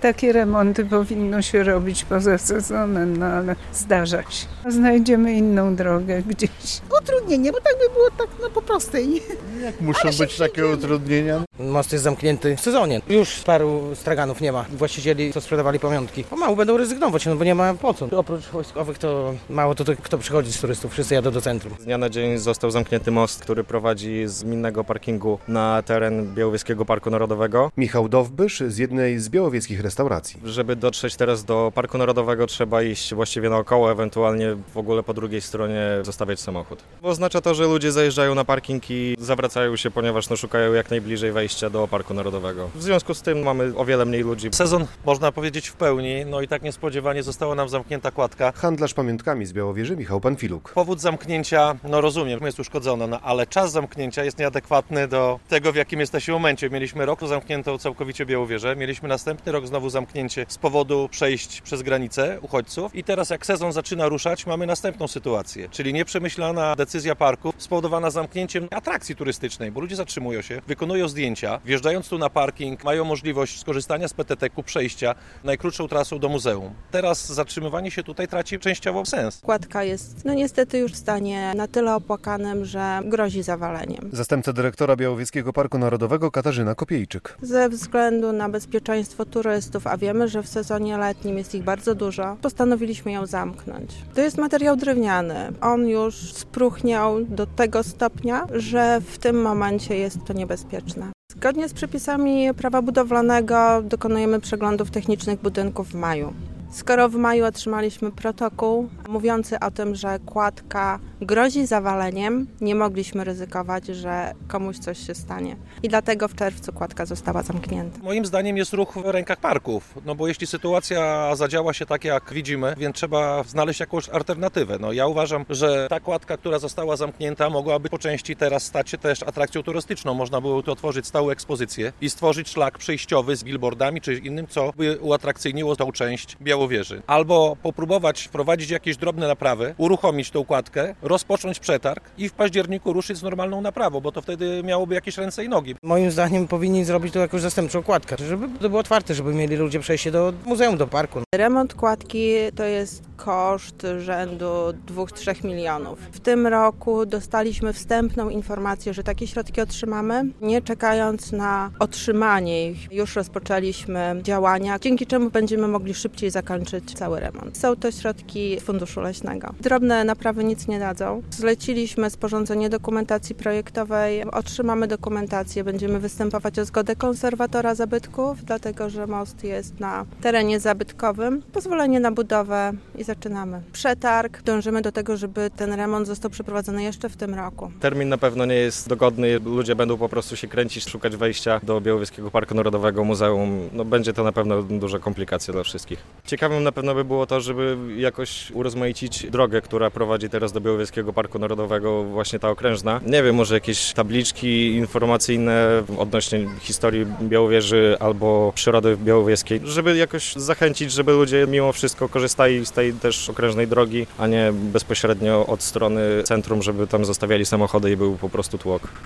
Takie remonty powinno się robić poza sezonem, no ale zdarza się. Znajdziemy inną drogę gdzieś. Utrudnienie, bo tak by było tak po prostej. Jak muszą być takie utrudnienia? Most jest zamknięty w sezonie. Już paru straganów nie ma. Właścicieli, co sprzedawali pamiątki, pomału będą rezygnować, bo nie ma po co. Oprócz wojskowych to mało kto przychodzi z turystów. Wszyscy jadą do centrum. Z dnia na dzień został zamknięty most, który prowadzi z minnego parkingu na teren Białowieskiego Parku Narodowego. Michał Dowbysz z jednej z białowieckich restauracji. Żeby dotrzeć teraz do Parku Narodowego, trzeba iść właściwie naokoło, ewentualnie w ogóle po drugiej stronie zostawiać samochód. Bo oznacza to, że ludzie zajeżdżają na parking i zawracają się, ponieważ szukają jak najbliżej wejścia do Parku Narodowego. W związku z tym mamy o wiele mniej ludzi. Sezon, można powiedzieć, w pełni, no i tak niespodziewanie została nam zamknięta kładka. Handlarz pamiątkami z Białowieży Michał Panfiluk. Powód zamknięcia, no rozumiem, jest uszkodzona, no ale czas zamknięcia jest nieadekwatny do tego, w jakim jesteśmy momencie. Mieliśmy rok zamkniętą całkowicie Białowieżę, mieliśmy następny rok znowu zamknięcie z powodu przejść przez granicę uchodźców i teraz jak sezon zaczyna ruszać, mamy następną sytuację, czyli nieprzemyślana decyzja parku spowodowana zamknięciem atrakcji turystycznej, bo ludzie zatrzymują się, wykonują zdjęcia, wjeżdżając tu na parking mają możliwość skorzystania z PTT-ku, przejścia najkrótszą trasą do muzeum. Teraz zatrzymywanie się tutaj traci częściowo sens. Kładka jest niestety już w stanie na tyle opłakanym, że grozi zawaleniem. Zastępca dyrektora Białowieskiego Parku Narodowego Katarzyna Kopiejczyk. Ze względu na bezpieczeństwo turystów, a wiemy, że w sezonie letnim jest ich bardzo dużo, postanowiliśmy ją zamknąć. To jest materiał drewniany. On już spróchniał do tego stopnia, że w tym momencie jest to niebezpieczne. Zgodnie z przepisami prawa budowlanego dokonujemy przeglądów technicznych budynków w maju. Skoro w maju otrzymaliśmy protokół mówiący o tym, że kładka grozi zawaleniem, nie mogliśmy ryzykować, że komuś coś się stanie. I dlatego w czerwcu kładka została zamknięta. Moim zdaniem jest ruch w rękach parków, no bo jeśli sytuacja zadziała się tak, jak widzimy, więc trzeba znaleźć jakąś alternatywę. No ja uważam, że ta kładka, która została zamknięta, mogłaby po części teraz stać się też atrakcją turystyczną. Można było tu otworzyć stałą ekspozycję i stworzyć szlak przejściowy z billboardami czy innym, co by uatrakcyjniło tą część Białowieży. Albo popróbować wprowadzić jakieś drobne naprawy, uruchomić tą kładkę, rozpocząć przetarg i w październiku ruszyć z normalną naprawą, bo to wtedy miałoby jakieś ręce i nogi. Moim zdaniem powinni zrobić tu jakąś zastępczą kładkę, żeby to było otwarte, żeby mieli ludzie przejście do muzeum, do parku. Remont kładki to jest koszt rzędu 2-3 milionów. W tym roku dostaliśmy wstępną informację, że takie środki otrzymamy. Nie czekając na otrzymanie ich, już rozpoczęliśmy działania, dzięki czemu będziemy mogli szybciej zakończyć cały remont. Są to środki z Funduszu Leśnego. Drobne naprawy nic nie dadzą. Zleciliśmy sporządzenie dokumentacji projektowej, otrzymamy dokumentację, będziemy występować o zgodę konserwatora zabytków, dlatego że most jest na terenie zabytkowym. Pozwolenie na budowę i zaczynamy. Przetarg. Dążymy do tego, żeby ten remont został przeprowadzony jeszcze w tym roku. Termin na pewno nie jest dogodny, ludzie będą po prostu się kręcić, szukać wejścia do Białowieskiego Parku Narodowego, muzeum. No, będzie to na pewno duża komplikacja dla wszystkich. Ciekawym na pewno by było to, żeby jakoś urozmaicić drogę, która prowadzi teraz do Białowieskiego Parku Narodowego, właśnie ta okrężna. Nie wiem, może jakieś tabliczki informacyjne odnośnie historii Białowieży albo przyrody białowieskiej, żeby jakoś zachęcić, żeby ludzie mimo wszystko korzystali z tej też okrężnej drogi, a nie bezpośrednio od strony centrum, żeby tam zostawiali samochody i był po prostu tłok.